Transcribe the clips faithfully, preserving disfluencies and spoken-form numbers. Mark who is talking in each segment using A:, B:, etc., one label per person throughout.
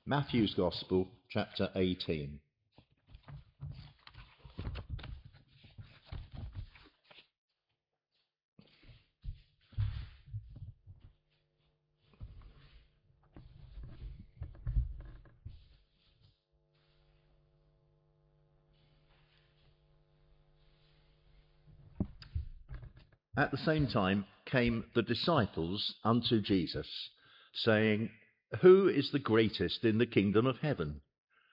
A: Matthew's Gospel, chapter eighteen. At the same time came the disciples unto Jesus, saying, Who is the greatest in the kingdom of heaven?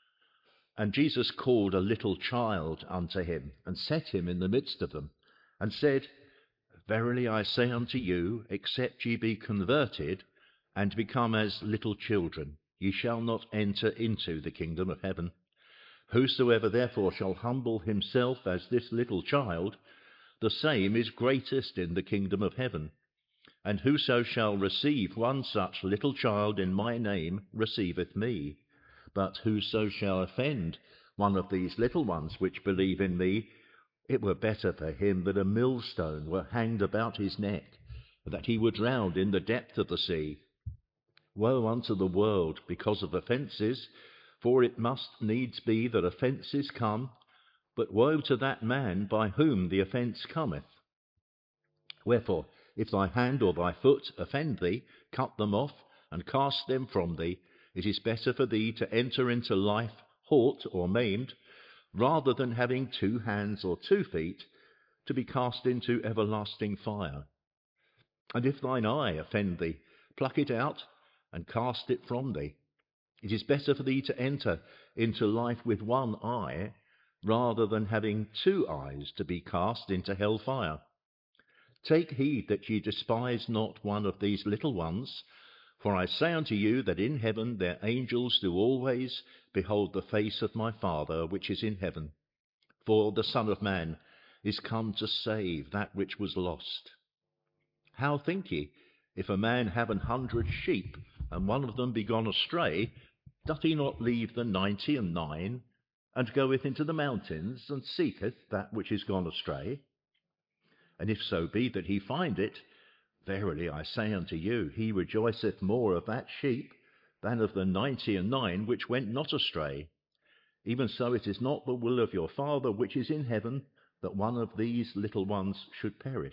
A: And Jesus called a little child unto him, and set him in the midst of them, and said, Verily I say unto you, except ye be converted, and become as little children, ye shall not enter into the kingdom of heaven. Whosoever therefore shall humble himself as this little child, the same is greatest in the kingdom of heaven. And whoso shall receive one such little child in my name receiveth me. But whoso shall offend one of these little ones which believe in me, it were better for him that a millstone were hanged about his neck, that he were drowned in the depth of the sea. Woe unto the world because of offences, for it must needs be that offences come, but woe to that man by whom the offence cometh. Wherefore, if thy hand or thy foot offend thee, cut them off, and cast them from thee. It is better for thee to enter into life halt or maimed, rather than having two hands or two feet, to be cast into everlasting fire. And if thine eye offend thee, pluck it out, and cast it from thee. It is better for thee to enter into life with one eye, rather than having two eyes to be cast into hell fire. Take heed that ye despise not one of these little ones, for I say unto you that in heaven their angels do always behold the face of my Father which is in heaven. For the Son of Man is come to save that which was lost. How think ye, if a man have an hundred sheep, and one of them be gone astray, doth he not leave the ninety and nine, and goeth into the mountains, and seeketh that which is gone astray? And if so be that he find it, verily I say unto you, he rejoiceth more of that sheep than of the ninety and nine which went not astray. Even so it is not the will of your Father which is in heaven, that one of these little ones should perish.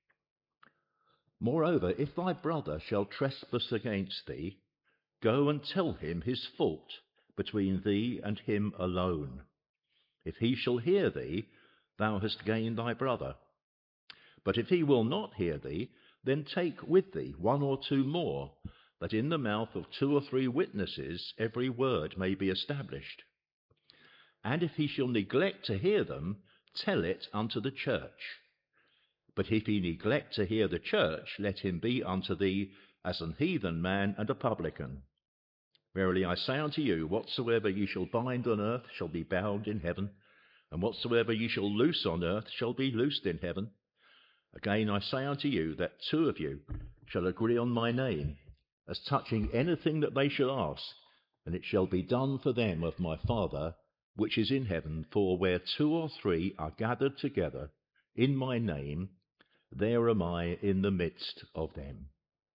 A: Moreover, if thy brother shall trespass against thee, go and tell him his fault between thee and him alone. If he shall hear thee, thou hast gained thy brother. But if he will not hear thee, then take with thee one or two more, that in the mouth of two or three witnesses every word may be established. And if he shall neglect to hear them, tell it unto the church. But if he neglect to hear the church, let him be unto thee as an heathen man and a publican. Verily I say unto you, whatsoever ye shall bind on earth shall be bound in heaven, and whatsoever ye shall loose on earth shall be loosed in heaven. Again I say unto you, that two of you shall agree on my name, as touching anything that they shall ask, and it shall be done for them of my Father which is in heaven. For where two or three are gathered together in my name, there am I in the midst of them.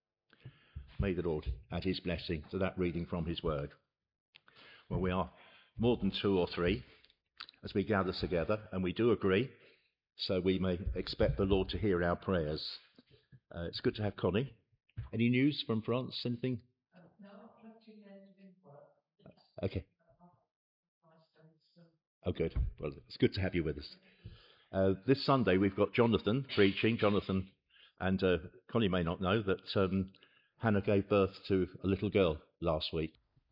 A: May the Lord add his blessing to that reading from his word. Well, we are more than two or three as we gather together, and we do agree, so we may expect the Lord to hear our prayers. Uh, it's good to have Connie. Any news from France? Anything?
B: Uh, no, twenty days in work.
A: Okay. Oh, good. Well, it's good to have you with us. Uh, this Sunday we've got Jonathan preaching. Jonathan and uh, Connie may not know that um, Hannah gave birth to a little girl last week.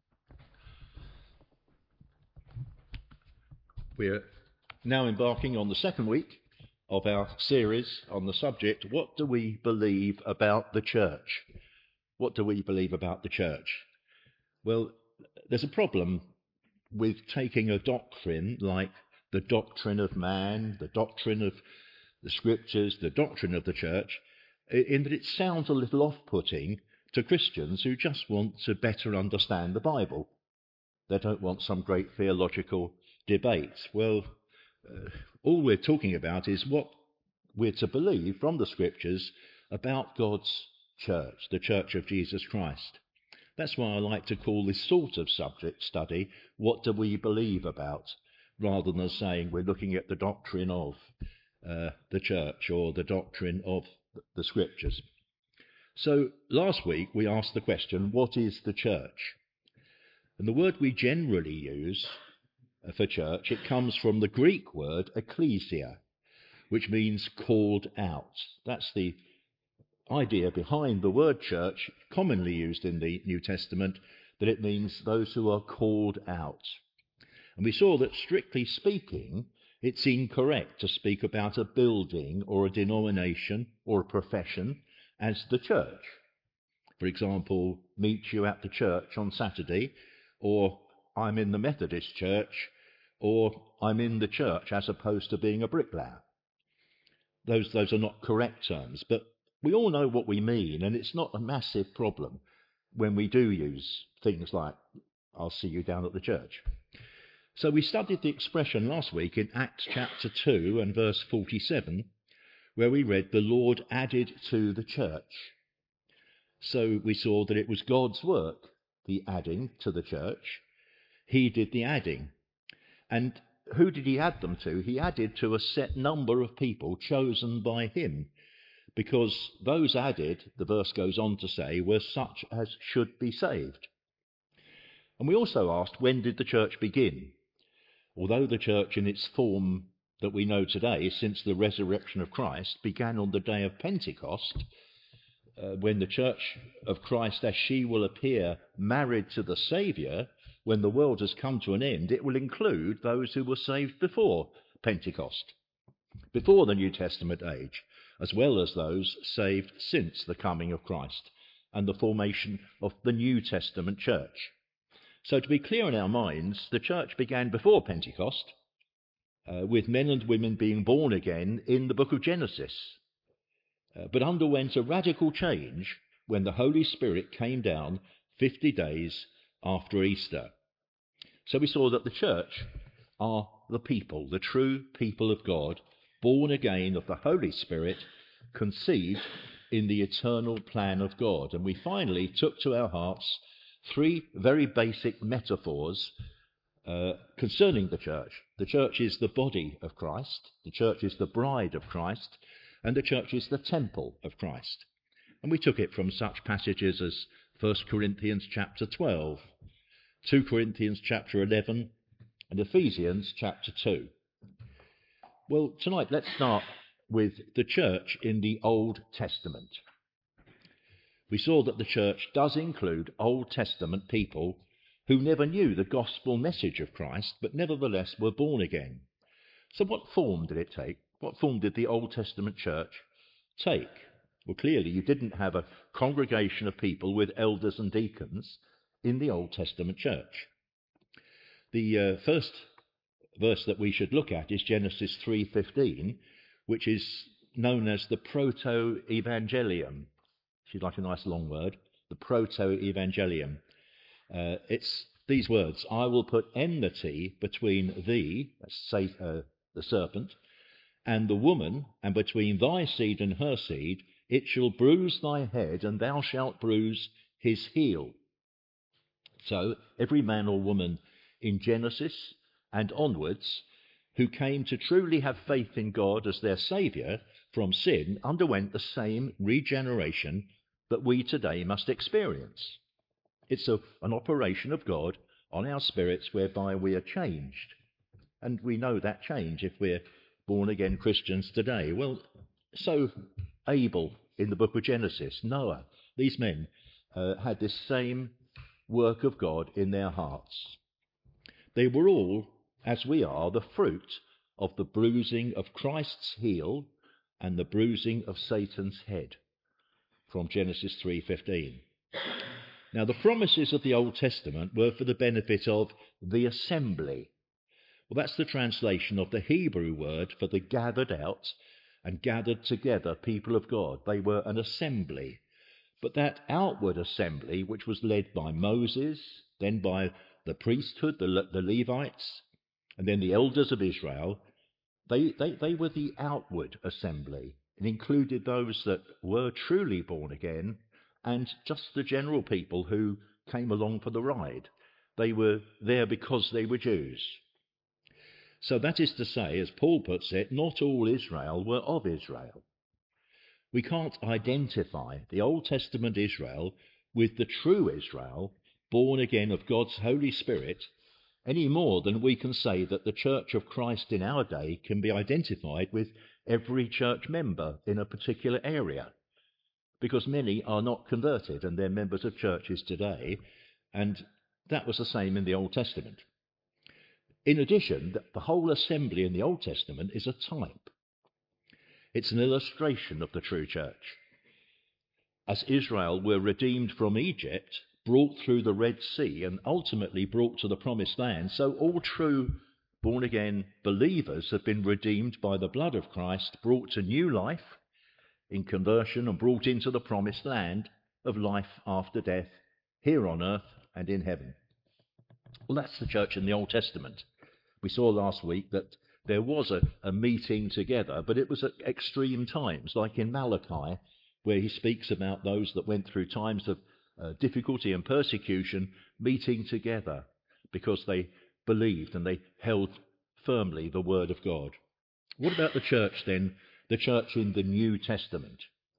A: We're now embarking on the second week of our series on the subject, what do we believe about the church? What do we believe about the church? Well, there's a problem with taking a doctrine like the doctrine of man, the doctrine of the scriptures, the doctrine of the church, in that it sounds a little off-putting to Christians who just want to better understand the Bible. They don't want some great theological debate. Well, uh, all we're talking about is what we're to believe from the scriptures about God's church, the church of Jesus Christ. That's why I like to call this sort of subject study, what do we believe about, rather than saying we're looking at the doctrine of uh, the church or the doctrine of the scriptures. So last week we asked the question, what is the church? And the word we generally use for church, it comes from the Greek word ecclesia, which means called out. That's the idea behind the word church, commonly used in the New Testament, that it means those who are called out. And we saw that, strictly speaking, it's incorrect to speak about a building or a denomination or a profession as the church. For example, meet you at the church on Saturday, or I'm in the Methodist church, or I'm in the church, as opposed to being a bricklayer. Those, those are not correct terms, but we all know what we mean, and it's not a massive problem when we do use things like, I'll see you down at the church. So we studied the expression last week in Acts chapter two and verse forty-seven, where we read, the Lord added to the church. So we saw that it was God's work, the adding to the church. He did the adding. And who did he add them to? He added to a set number of people chosen by him, because those added, the verse goes on to say, were such as should be saved. And we also asked, when did the church begin? Although the church in its form that we know today, since the resurrection of Christ, began on the day of Pentecost, uh, when the church of Christ, as she will appear married to the Saviour, when the world has come to an end, it will include those who were saved before Pentecost, before the New Testament age, as well as those saved since the coming of Christ and the formation of the New Testament church. So to be clear in our minds, the church began before Pentecost, uh, with men and women being born again in the book of Genesis, uh, but underwent a radical change when the Holy Spirit came down fifty days after Easter. So we saw that the church are the people, the true people of God, born again of the Holy Spirit, conceived in the eternal plan of God. And we finally took to our hearts three very basic metaphors uh, concerning the church. The church is the body of Christ, the church is the bride of Christ, and the church is the temple of Christ. And we took it from such passages as First Corinthians chapter twelve, two Corinthians chapter eleven, and Ephesians chapter two. Well, tonight let's start with the church in the Old Testament. We saw that the church does include Old Testament people who never knew the gospel message of Christ, but nevertheless were born again. So what form did it take? What form did the Old Testament church take? Well, clearly you didn't have a congregation of people with elders and deacons in the Old Testament church. The uh, first verse that we should look at is Genesis three fifteen, which is known as the Proto-Evangelium. If you'd like a nice long word, the Proto-Evangelium. Uh, it's these words, I will put enmity between thee, that's say, uh, the serpent, and the woman, and between thy seed and her seed, it shall bruise thy head, and thou shalt bruise his heel. So every man or woman in Genesis and onwards who came to truly have faith in God as their Saviour from sin underwent the same regeneration that we today must experience. It's a, an operation of God on our spirits whereby we are changed. And we know that change if we're born-again Christians today. Well, so Abel in the book of Genesis, Noah, these men uh, had this same work of God in their hearts. They were all, as we are, the fruit of the bruising of Christ's heel and the bruising of Satan's head, from Genesis three fifteen. Now, the promises of the Old Testament were for the benefit of the assembly. Well, that's the translation of the Hebrew word for the gathered out and gathered together people of God. They were an assembly. But that outward assembly, which was led by Moses, then by the priesthood, the, Le- the Levites, and then the elders of Israel, they, they, they were the outward assembly. It included those that were truly born again and just the general people who came along for the ride. They were there because they were Jews. So that is to say, as Paul puts it, not all Israel were of Israel. We can't identify the Old Testament Israel with the true Israel, born again of God's Holy Spirit, any more than we can say that the Church of Christ in our day can be identified with every church member in a particular area, because many are not converted and they're members of churches today, and that was the same in the Old Testament. In addition, the whole assembly in the Old Testament is a type. It's an illustration of the true church. As Israel were redeemed from Egypt, brought through the Red Sea, and ultimately brought to the Promised Land, so all true born-again believers have been redeemed by the blood of Christ, brought to new life in conversion, and brought into the Promised Land of life after death, here on earth and in heaven. Well, that's the church in the Old Testament. We saw last week that there was a, a meeting together, but it was at extreme times, like in Malachi, where he speaks about those that went through times of uh, difficulty and persecution meeting together because they believed and they held firmly the word of God. What about the church then, the church in the New Testament?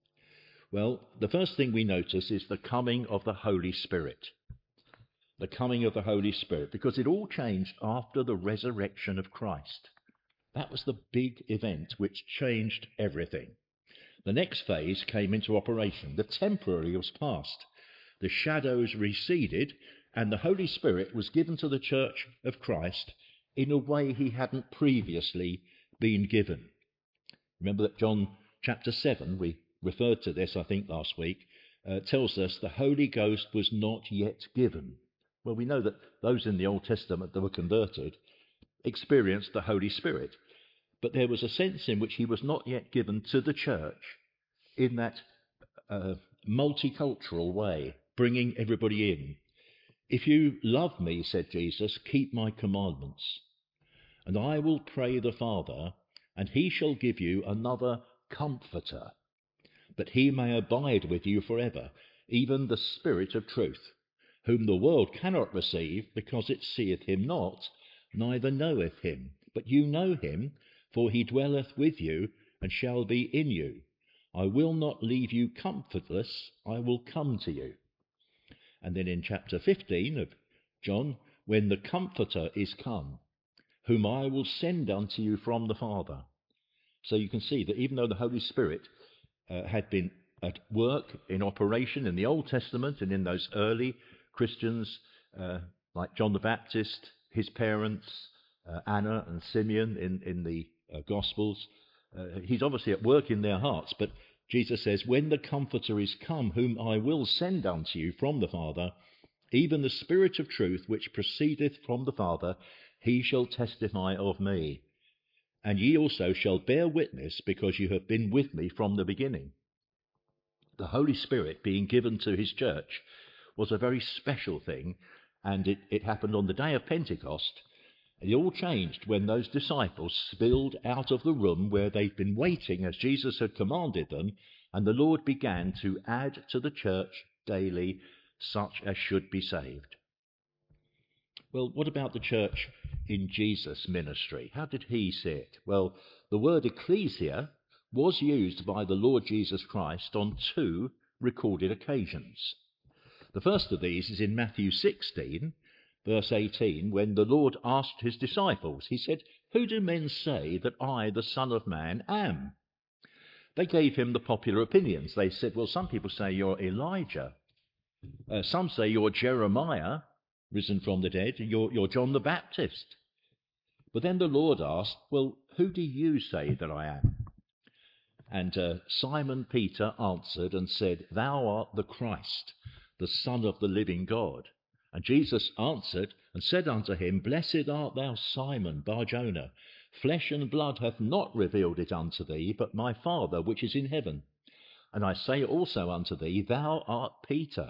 A: Well, the first thing we notice is the coming of the Holy Spirit. The coming of the Holy Spirit, because it all changed after the resurrection of Christ. That was the big event which changed everything. The next phase came into operation. The temporary was past. The shadows receded, and the Holy Spirit was given to the church of Christ in a way he hadn't previously been given. Remember that John chapter seven, we referred to this, I think, last week, uh, tells us the Holy Ghost was not yet given. Well, we know that those in the Old Testament that were converted experienced the Holy Spirit, but there was a sense in which he was not yet given to the church in that uh, multicultural way, bringing everybody in. If you love me, said Jesus, keep my commandments, and I will pray the Father, and he shall give you another comforter, that he may abide with you forever, even the Spirit of truth, whom the world cannot receive, because it seeth him not, neither knoweth him. But you know him, for he dwelleth with you, and shall be in you. I will not leave you comfortless, I will come to you. And then in chapter fifteen of John, when the Comforter is come, whom I will send unto you from the Father. So you can see that even though the Holy Spirit uh, had been at work, in operation in the Old Testament and in those early Christians uh, like John the Baptist, his parents, uh, Anna and Simeon in, in the uh, Gospels. Uh, he's obviously at work in their hearts, but Jesus says, when the Comforter is come, whom I will send unto you from the Father, even the Spirit of truth, which proceedeth from the Father, he shall testify of me. And ye also shall bear witness, because you have been with me from the beginning. The Holy Spirit being given to his church was a very special thing, and it, it happened on the day of Pentecost. It all changed when those disciples spilled out of the room where they'd been waiting as Jesus had commanded them, and the Lord began to add to the church daily such as should be saved. Well, what about the church in Jesus' ministry? How did he see it? Well, the word ecclesia was used by the Lord Jesus Christ on two recorded occasions. The first of these is in Matthew sixteen, verse eighteen, when the Lord asked his disciples. He said, "Who do men say that I, the Son of Man, am?" They gave him the popular opinions. They said, well, some people say you're Elijah. Uh, some say you're Jeremiah, risen from the dead. You're, you're John the Baptist. But then the Lord asked, well, who do you say that I am? And uh, Simon Peter answered and said, "Thou art the Christ, the Son of the living God." And Jesus answered and said unto him, "Blessed art thou, Simon Bar-Jonah. Flesh and blood hath not revealed it unto thee, but my Father which is in heaven. And I say also unto thee, thou art Peter,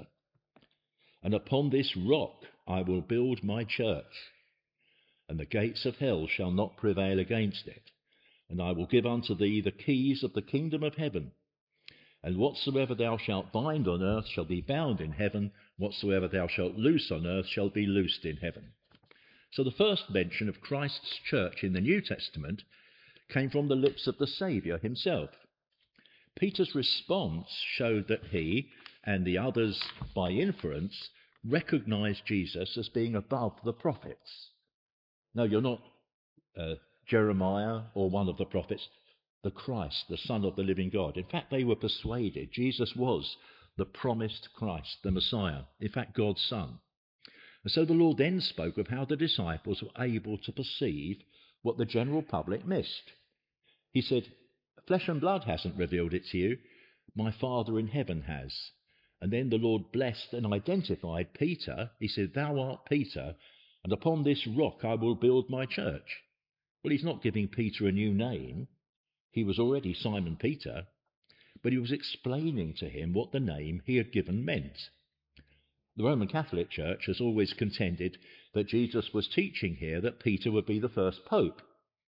A: and upon this rock I will build my church, and the gates of hell shall not prevail against it. And I will give unto thee the keys of the kingdom of heaven. And whatsoever thou shalt bind on earth shall be bound in heaven, whatsoever thou shalt loose on earth shall be loosed in heaven. So the first mention of Christ's church in the New Testament came from the lips of the Saviour himself. Peter's response showed that he, and the others by inference, recognised Jesus as being above the prophets. No, you're not uh, Jeremiah or one of the prophets, the Christ, the Son of the living God. In fact, they were persuaded Jesus was the promised Christ, the Messiah, in fact, God's Son. And so the Lord then spoke of how the disciples were able to perceive what the general public missed. He said, flesh and blood hasn't revealed it to you, my Father in heaven has. And then the Lord blessed and identified Peter. He said, thou art Peter, and upon this rock I will build my church. Well, he's not giving Peter a new name. He was already Simon Peter, but he was explaining to him what the name he had given meant. The Roman Catholic Church has always contended that Jesus was teaching here that Peter would be the first pope.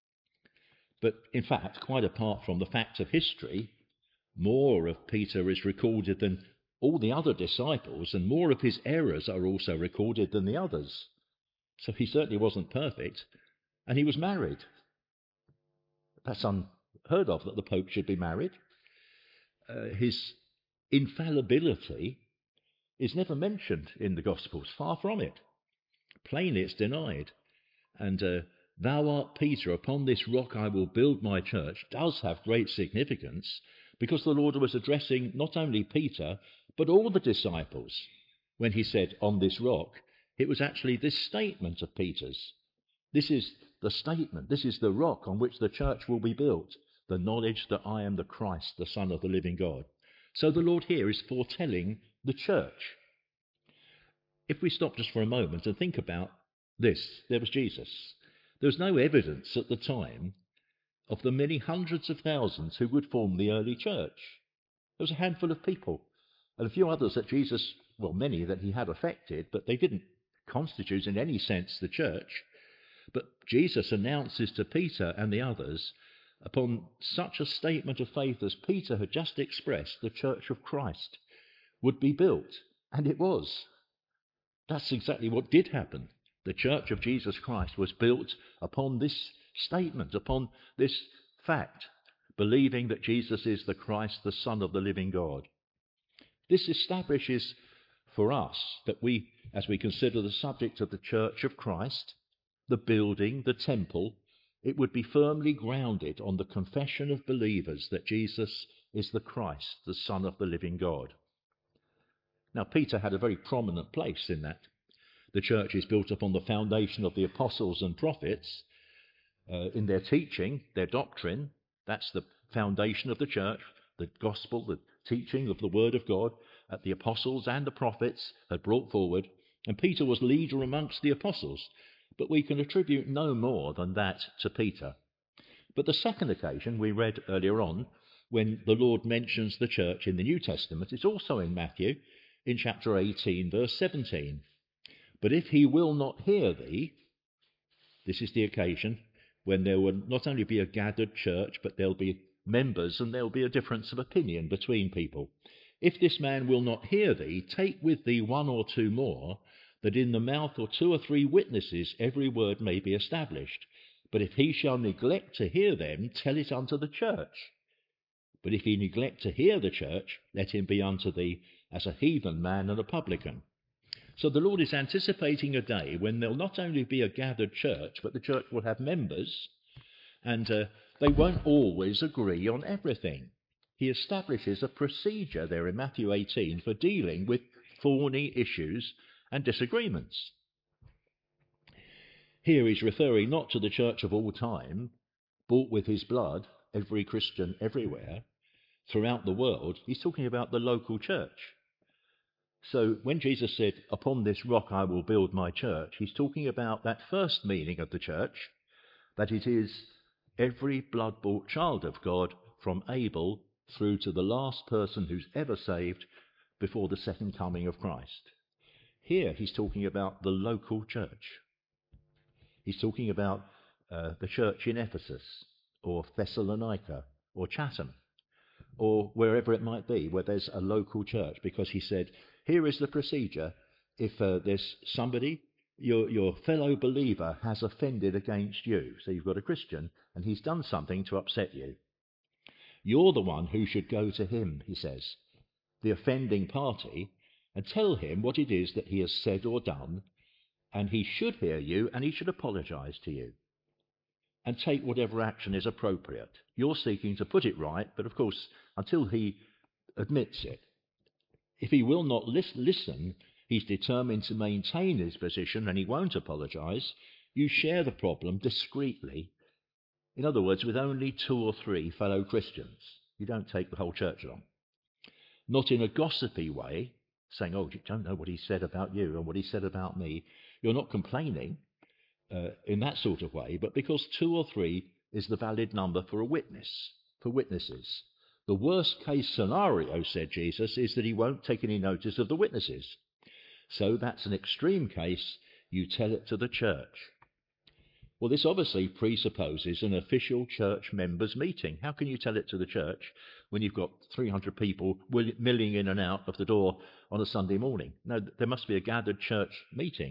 A: But in fact, quite apart from the facts of history, more of Peter is recorded than all the other disciples, and more of his errors are also recorded than the others. So he certainly wasn't perfect, and he was married. That's unheard of, that the Pope should be married. Uh, his infallibility is never mentioned in the Gospels, far from it. Plainly it's denied. And uh, thou art Peter, upon this rock I will build my church, does have great significance, because the Lord was addressing not only Peter, but all the disciples. When he said, on this rock, it was actually this statement of Peter's. This is the statement, this is the rock on which the church will be built, the knowledge that I am the Christ, the Son of the living God. So the Lord here is foretelling the church. If we stop just for a moment and think about this, there was Jesus. There was no evidence at the time of the many hundreds of thousands who would form the early church. There was a handful of people and a few others that Jesus, well, many that he had affected, but they didn't constitute in any sense the church. But Jesus announces to Peter and the others, upon such a statement of faith as Peter had just expressed, the church of Christ would be built. And it was. That's exactly what did happen. The church of Jesus Christ was built upon this statement, upon this fact, believing that Jesus is the Christ, the Son of the living God. This establishes for us that we, as we consider the subject of the church of Christ, the building, the temple, it would be firmly grounded on the confession of believers that Jesus is the Christ, the Son of the living God. Now, Peter had a very prominent place in that. The church is built upon the foundation of the apostles and prophets uh, in their teaching, their doctrine. That's the foundation of the church, the gospel, the teaching of the word of God that the apostles and the prophets had brought forward. And Peter was leader amongst the apostles. But we can attribute no more than that to Peter. But the second occasion we read earlier on, when the Lord mentions the church in the New Testament, is also in Matthew, in chapter eighteen, verse seventeen. But if he will not hear thee, this is the occasion when there will not only be a gathered church, but there'll be members and there'll be a difference of opinion between people. If this man will not hear thee, take with thee one or two more, that in the mouth of two or three witnesses every word may be established. But if he shall neglect to hear them, tell it unto the church. But if he neglect to hear the church, let him be unto thee as a heathen man and a publican. So the Lord is anticipating a day when there'll not only be a gathered church, but the church will have members, and uh, they won't always agree on everything. He establishes a procedure there in Matthew eighteen for dealing with thorny issues and disagreements. Here he's referring not to the church of all time, bought with his blood, every Christian everywhere, throughout the world. He's talking about the local church. So when Jesus said, upon this rock I will build my church, he's talking about that first meaning of the church, that it is every blood-bought child of God from Abel through to the last person who's ever saved before the second coming of Christ. Here he's talking about the local church. He's talking about uh, the church in Ephesus or Thessalonica or Chatham, or wherever it might be, where there's a local church, because he said, here is the procedure. If uh, there's somebody, your, your fellow believer has offended against you, so you've got a Christian, and he's done something to upset you. You're the one who should go to him, he says, the offending party, and tell him what it is that he has said or done, and he should hear you, and he should apologise to you, and take whatever action is appropriate. You're seeking to put it right, but of course, until he admits it. If he will not lis- listen, he's determined to maintain his position and he won't apologise. You share the problem discreetly. In other words, with only two or three fellow Christians. You don't take the whole church along. Not in a gossipy way, saying, oh, you don't know what he said about you and what he said about me. You're not complaining uh, in that sort of way, but because two or three is the valid number for a witness, for witnesses. The worst case scenario, said Jesus, is that he won't take any notice of the witnesses. So that's an extreme case. You tell it to the church. Well, this obviously presupposes an official church members' meeting. How can you tell it to the church when you've got three hundred people milling in and out of the door on a Sunday morning? No, there must be a gathered church meeting.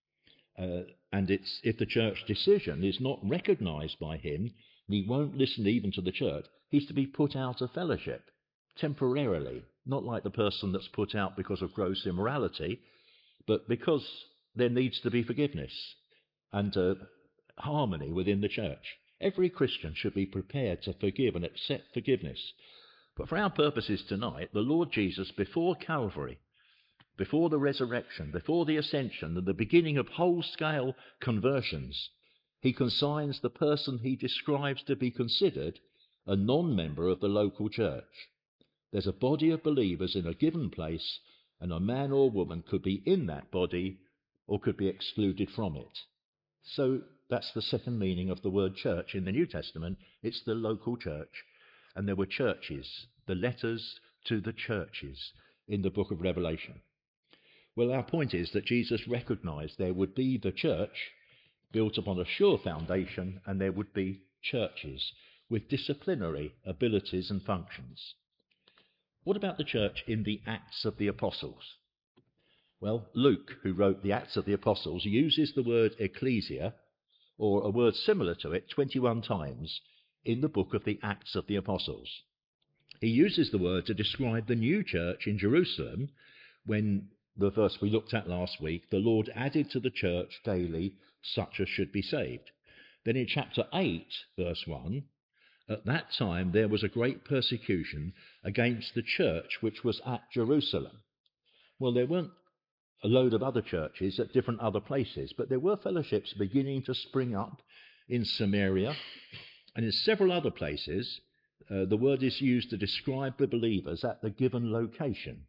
A: Uh, and it's if the church decision is not recognised by him, and he won't listen even to the church, he's to be put out of fellowship temporarily, not like the person that's put out because of gross immorality, but because there needs to be forgiveness and uh, harmony within the church. Every Christian should be prepared to forgive and accept forgiveness. But for our purposes tonight, the Lord Jesus, before Calvary, before the resurrection, before the ascension, and the beginning of whole-scale conversions, he consigns the person he describes to be considered a non-member of the local church. There's a body of believers in a given place, and a man or woman could be in that body or could be excluded from it. So that's the second meaning of the word church in the New Testament. It's the local church. And there were churches, the letters to the churches in the book of Revelation. Well, our point is that Jesus recognised there would be the church built upon a sure foundation, and there would be churches with disciplinary abilities and functions. What about the church in the Acts of the Apostles? Well, Luke, who wrote the Acts of the Apostles, uses the word ecclesia, or a word similar to it, twenty-one times in the book of the Acts of the Apostles. He uses the word to describe the new church in Jerusalem when, the verse we looked at last week, the Lord added to the church daily such as should be saved. Then in chapter eight, verse one, at that time there was a great persecution against the church which was at Jerusalem. Well, there weren't a load of other churches at different other places, but there were fellowships beginning to spring up in Samaria and in several other places. Uh, the word is used to describe the believers at the given location.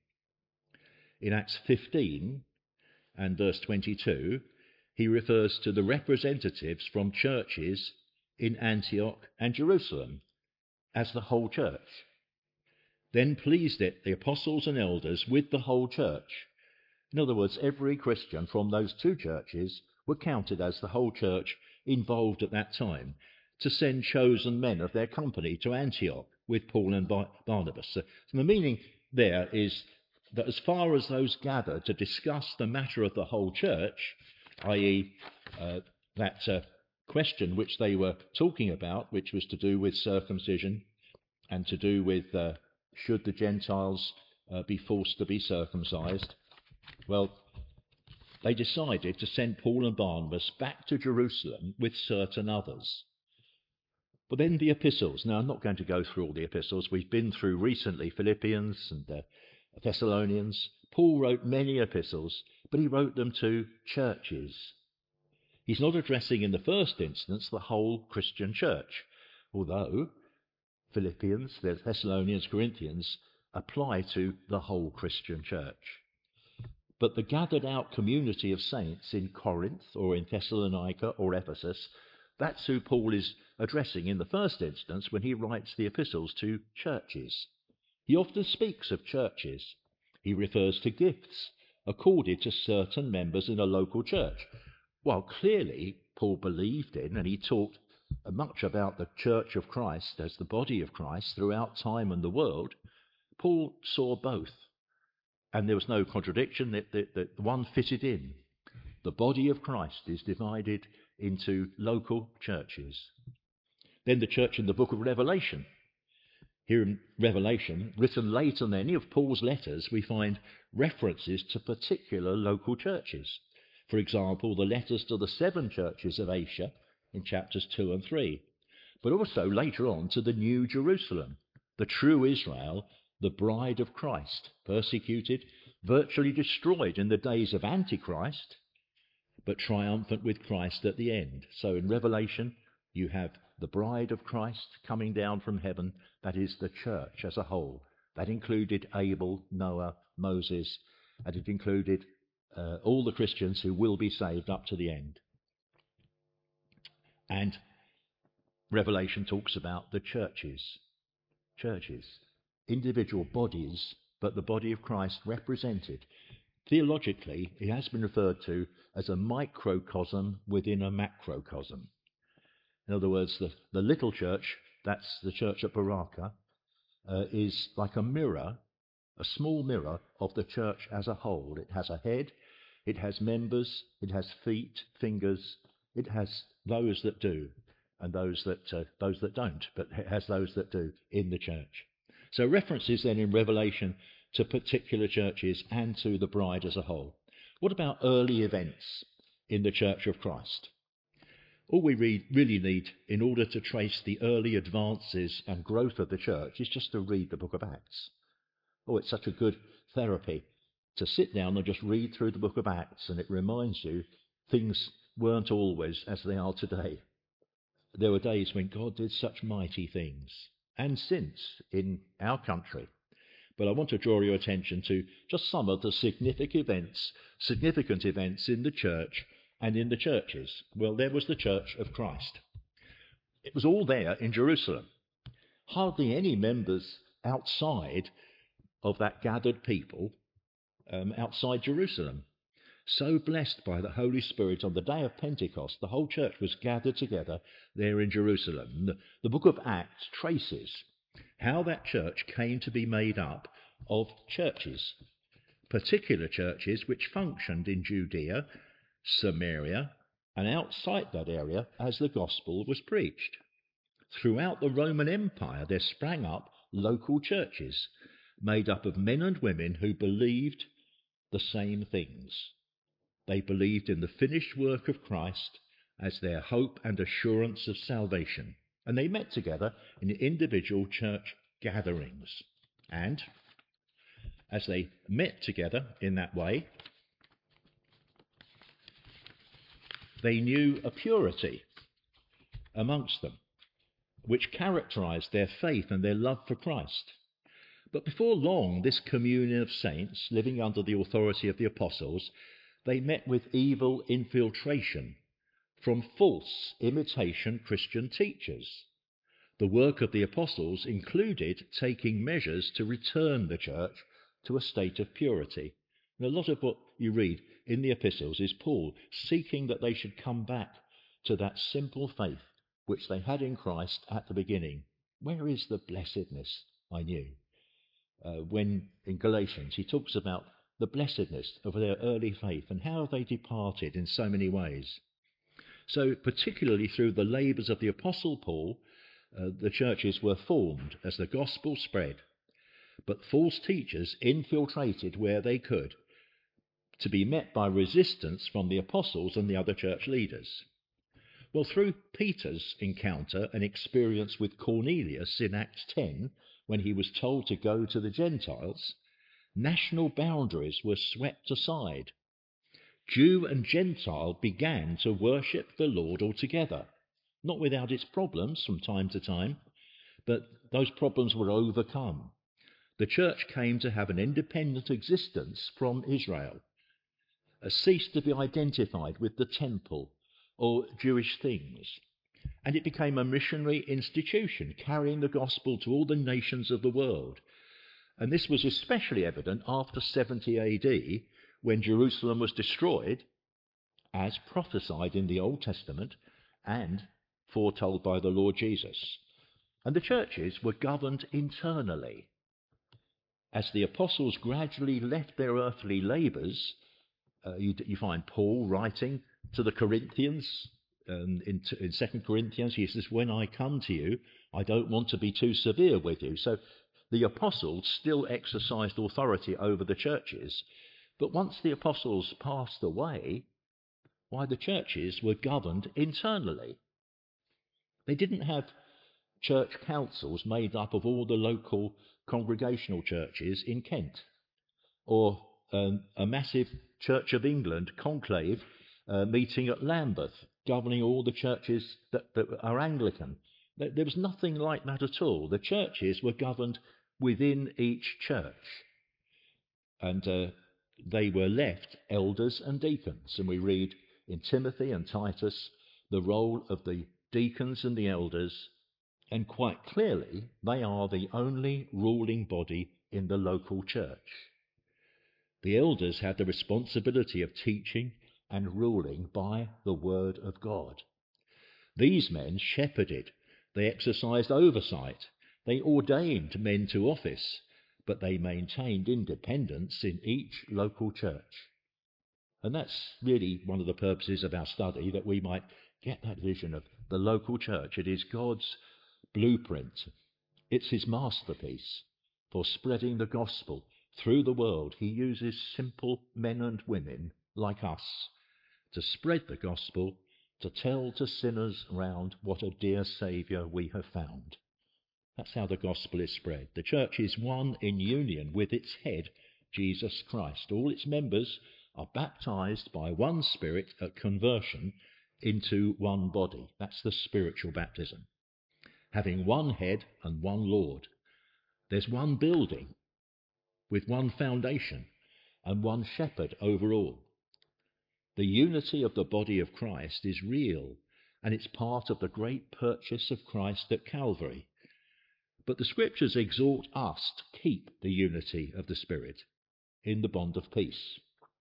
A: In Acts fifteen and verse twenty-two, he refers to the representatives from churches in Antioch and Jerusalem as the whole church. Then pleased it the apostles and elders with the whole church. In other words, every Christian from those two churches were counted as the whole church involved at that time, to send chosen men of their company to Antioch with Paul and Bar- Barnabas. So, so the meaning there is that as far as those gathered to discuss the matter of the whole church, that is uh, that uh, question which they were talking about, which was to do with circumcision and to do with uh, should the Gentiles uh, be forced to be circumcised, well, they decided to send Paul and Barnabas back to Jerusalem with certain others. But then the epistles. Now, I'm not going to go through all the epistles. We've been through recently Philippians and uh, Thessalonians. Paul wrote many epistles, but he wrote them to churches. He's not addressing in the first instance the whole Christian church, although Philippians, Thessalonians, Corinthians apply to the whole Christian church. But the gathered out community of saints in Corinth or in Thessalonica or Ephesus, that's who Paul is addressing in the first instance when he writes the epistles to churches. He often speaks of churches. He refers to gifts accorded to certain members in a local church. While clearly Paul believed in and he taught much about the Church of Christ as the body of Christ throughout time and the world, Paul saw both. And there was no contradiction, that, that, that one fitted in. The body of Christ is divided into local churches. Then the church in the book of Revelation. Here in Revelation, written later than any of Paul's letters, we find references to particular local churches. For example, the letters to the seven churches of Asia in chapters two and three, but also later on to the New Jerusalem, the true Israel, the bride of Christ, persecuted, virtually destroyed in the days of Antichrist, but triumphant with Christ at the end. So in Revelation, you have the bride of Christ coming down from heaven, that is the church as a whole. That included Abel, Noah, Moses, and it included uh, all the Christians who will be saved up to the end. And Revelation talks about the churches. Churches, individual bodies, but the body of Christ represented. Theologically, it has been referred to as a microcosm within a macrocosm. In other words, the, the little church, that's the church at Baraka, uh, is like a mirror, a small mirror of the church as a whole. It has a head, it has members, it has feet, fingers, it has those that do and those that uh, those that don't, but it has those that do in the church. So references then in Revelation to particular churches and to the bride as a whole. What about early events in the Church of Christ? All we read, really need in order to trace the early advances and growth of the church is just to read the book of Acts. Oh, it's such a good therapy to sit down and just read through the book of Acts, and it reminds you things weren't always as they are today. There were days when God did such mighty things, and since in our country. But I want to draw your attention to just some of the significant events, significant events in the church and in the churches. Well, there was the Church of Christ. It was all there in Jerusalem. Hardly any members outside of that gathered people um, outside Jerusalem. So blessed by the Holy Spirit on the day of Pentecost, the whole church was gathered together there in Jerusalem. The, the book of Acts traces how that church came to be made up of churches, particular churches which functioned in Judea, Samaria, and outside that area as the gospel was preached. Throughout the Roman Empire there sprang up local churches made up of men and women who believed the same things. They believed in the finished work of Christ as their hope and assurance of salvation, and they met together in individual church gatherings. And as they met together in that way, they knew a purity amongst them, which characterized their faith and their love for Christ. But before long, this communion of saints, living under the authority of the apostles, they met with evil infiltration from false imitation Christian teachers. The work of the apostles included taking measures to return the church to a state of purity. And a lot of what you read in the epistles is Paul seeking that they should come back to that simple faith which they had in Christ at the beginning. Where is the blessedness I knew? Uh, when in Galatians he talks about the blessedness of their early faith and how they departed in so many ways. So particularly through the labours of the Apostle Paul, uh, the churches were formed as the gospel spread. But false teachers infiltrated where they could, to be met by resistance from the apostles and the other church leaders. Well, through Peter's encounter and experience with Cornelius in Acts ten, when he was told to go to the Gentiles, national boundaries were swept aside. Jew and Gentile began to worship the Lord altogether, not without its problems from time to time, but those problems were overcome. The church came to have an independent existence from Israel, ceased to be identified with the temple or Jewish things, and it became a missionary institution carrying the gospel to all the nations of the world. And this was especially evident after seventy A D, when Jerusalem was destroyed, as prophesied in the Old Testament, and foretold by the Lord Jesus. And the churches were governed internally. As the apostles gradually left their earthly labours, uh, you, you find Paul writing to the Corinthians. Um, in, in Second Corinthians, he says, when I come to you, I don't want to be too severe with you. So the apostles still exercised authority over the churches. But once the apostles passed away, why, the churches were governed internally. They didn't have church councils made up of all the local congregational churches in Kent, or um, a massive Church of England conclave uh, meeting at Lambeth, governing all the churches that, that are Anglican. There, there was nothing like that at all. The churches were governed within each church, and uh, they were left elders and deacons. And we read in Timothy and Titus the role of the deacons and the elders, and quite clearly they are the only ruling body in the local church. The elders had the responsibility of teaching and ruling by the word of God. These men shepherded, they exercised oversight, they ordained men to office, but they maintained independence in each local church. And that's really one of the purposes of our study, that we might get that vision of the local church. It is God's blueprint. It's his masterpiece for spreading the gospel through the world. He uses simple men and women like us to spread the gospel, to tell to sinners round what a dear Saviour we have found. That's how the gospel is spread. The church is one in union with its head, Jesus Christ. All its members are baptized by one Spirit at conversion into one body. That's the spiritual baptism. Having one head and one Lord. There's one building with one foundation and one shepherd over all. The unity of the body of Christ is real, and it's part of the great purchase of Christ at Calvary. But the Scriptures exhort us to keep the unity of the Spirit in the bond of peace.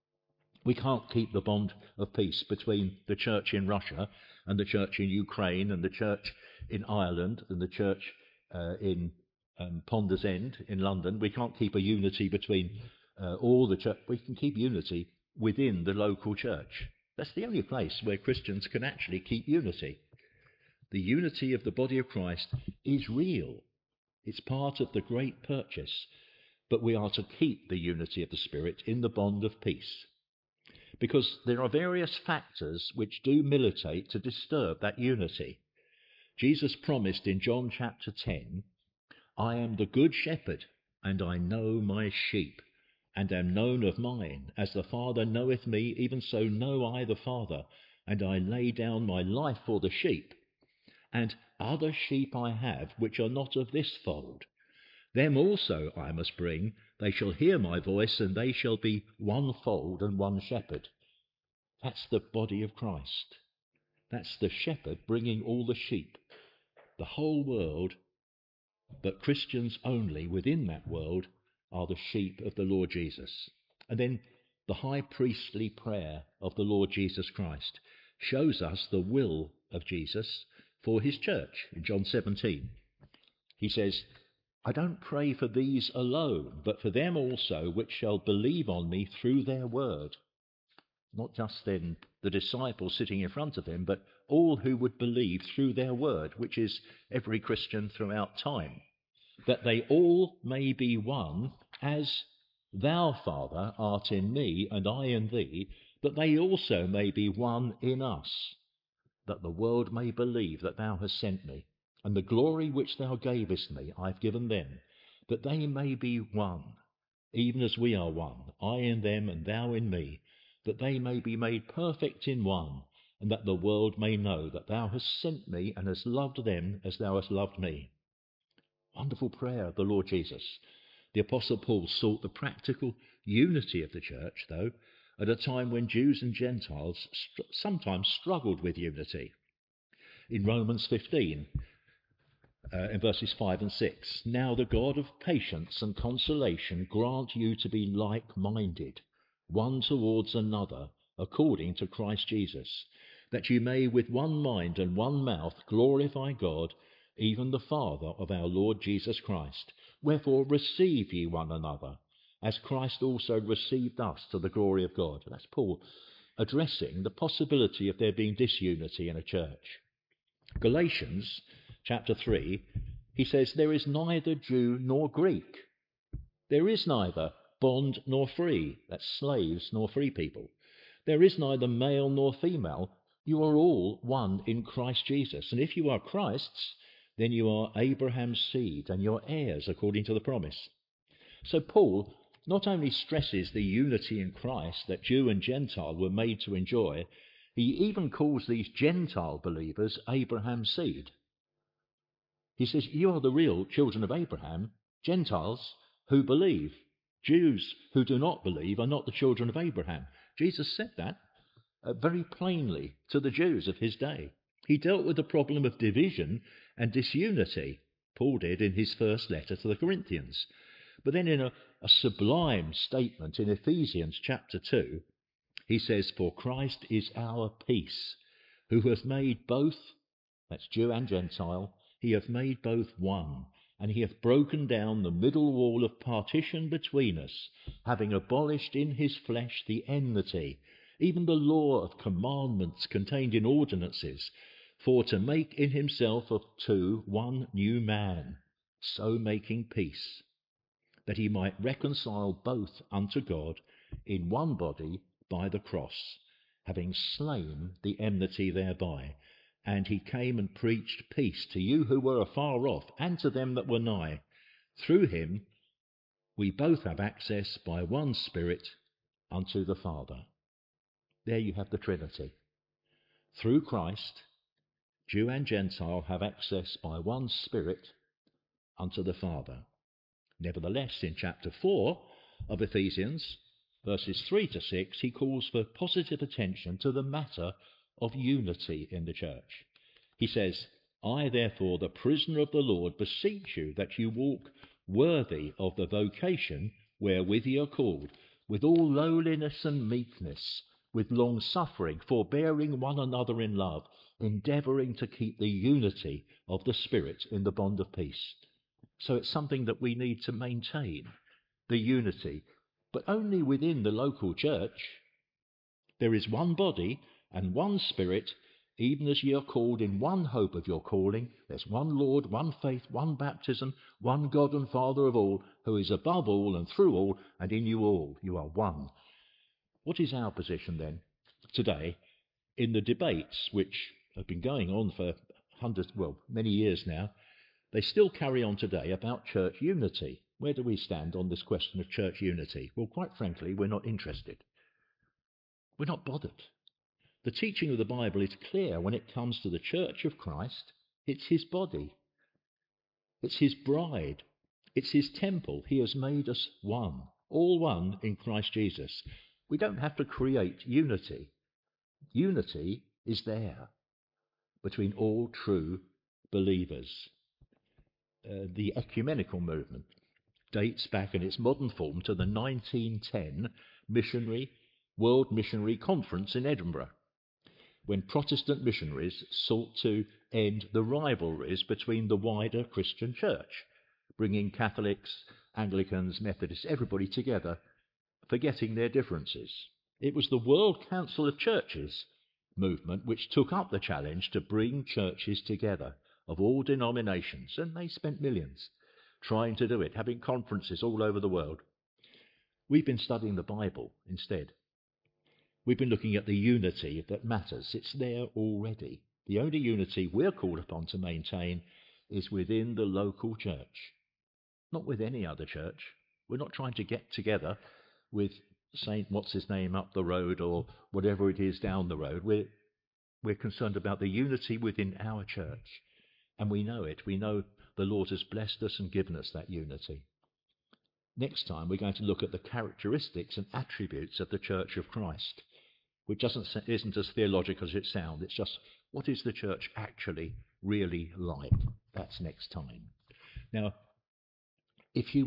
A: We can't keep the bond of peace between the church in Russia and the church in Ukraine and the church in Ireland and the church uh, in um, Ponders End in London. We can't keep a unity between uh, all the church. We can keep unity within the local church. That's the only place where Christians can actually keep unity. The unity of the body of Christ is real. It's part of the great purchase. But we are to keep the unity of the Spirit in the bond of peace. Because there are various factors which do militate to disturb that unity. Jesus promised in John chapter ten, I am the good shepherd, and I know my sheep, and am known of mine. As the Father knoweth me, even so know I the Father, and I lay down my life for the sheep. And other sheep I have, which are not of this fold. Them also I must bring, they shall hear my voice, and they shall be one fold and one shepherd. That's the body of Christ. That's the shepherd bringing all the sheep. The whole world, but Christians only within that world, are the sheep of the Lord Jesus. And then the high priestly prayer of the Lord Jesus Christ shows us the will of Jesus for his church. In John seventeen, he says, I don't pray for these alone, but for them also which shall believe on me through their word. Not just then the disciples sitting in front of him, but all who would believe through their word, which is every Christian throughout time. That they all may be one, as thou, Father, art in me, and I in thee, that they also may be one in us, that the world may believe that thou hast sent me. And the glory which thou gavest me I've given them, that they may be one, even as we are one, I in them and thou in me, that they may be made perfect in one, and that the world may know that thou hast sent me and hast loved them as thou hast loved me. Wonderful prayer of the Lord Jesus. The Apostle Paul sought the practical unity of the church, though, at a time when Jews and Gentiles st- sometimes struggled with unity. In Romans fifteen, Uh, in verses five and six, now the God of patience and consolation grant you to be like-minded, one towards another, according to Christ Jesus, that you may with one mind and one mouth glorify God, even the Father of our Lord Jesus Christ. Wherefore receive ye one another, as Christ also received us to the glory of God. That's Paul addressing the possibility of there being disunity in a church. Galatians chapter three, he says, there is neither Jew nor Greek. There is neither bond nor free, that's slaves nor free people. There is neither male nor female. You are all one in Christ Jesus. And if you are Christ's, then you are Abraham's seed and your heirs according to the promise. So Paul not only stresses the unity in Christ that Jew and Gentile were made to enjoy, he even calls these Gentile believers Abraham's seed. He says, you are the real children of Abraham, Gentiles who believe. Jews who do not believe are not the children of Abraham. Jesus said that uh, very plainly to the Jews of his day. He dealt with the problem of division and disunity, Paul did in his first letter to the Corinthians. But then in a, a sublime statement in Ephesians chapter two, he says, for Christ is our peace, who hath made both, that's Jew and Gentile, he hath made both one, and he hath broken down the middle wall of partition between us, having abolished in his flesh the enmity, even the law of commandments contained in ordinances, for to make in himself of two one new man, so making peace, that he might reconcile both unto God in one body by the cross, having slain the enmity thereby. And he came and preached peace to you who were afar off, and to them that were nigh. Through him we both have access by one Spirit unto the Father. There you have the Trinity. Through Christ, Jew and Gentile have access by one Spirit unto the Father. Nevertheless, in chapter four of Ephesians, verses three to six, he calls for positive attention to the matter of unity in the church. He says, I therefore, the prisoner of the Lord, beseech you that you walk worthy of the vocation wherewith ye are called, with all lowliness and meekness, with long suffering, forbearing one another in love, endeavouring to keep the unity of the Spirit in the bond of peace. So it's something that we need to maintain, the unity, but only within the local church. There is one body and one Spirit, even as ye are called in one hope of your calling. There's one Lord, one faith, one baptism, one God and Father of all, who is above all and through all and in you all. You are one. What is our position then today in the debates which have been going on for hundreds, well, many years now? They still carry on today about church unity. Where do we stand on this question of church unity? Well, quite frankly, we're not interested. We're not bothered. The teaching of the Bible is clear when it comes to the church of Christ. It's his body. It's his bride. It's his temple. He has made us one, all one in Christ Jesus. We don't have to create unity. Unity is there between all true believers. Uh, the ecumenical movement dates back in its modern form to the nineteen ten missionary World Missionary Conference in Edinburgh, when Protestant missionaries sought to end the rivalries between the wider Christian church, bringing Catholics, Anglicans, Methodists, everybody together, forgetting their differences. It was the World Council of Churches movement which took up the challenge to bring churches together of all denominations, and they spent millions trying to do it, having conferences all over the world. We've been studying the Bible instead. We've been looking at the unity that matters. It's there already. The only unity we're called upon to maintain is within the local church, not with any other church. We're not trying to get together with Saint what's-his-name up the road or whatever it is down the road. We're, we're concerned about the unity within our church. And we know it. We know the Lord has blessed us and given us that unity. Next time we're going to look at the characteristics and attributes of the Church of Christ, which doesn't, isn't as theological as it sounds. It's just, what is the church actually really like? That's next time. Now, if you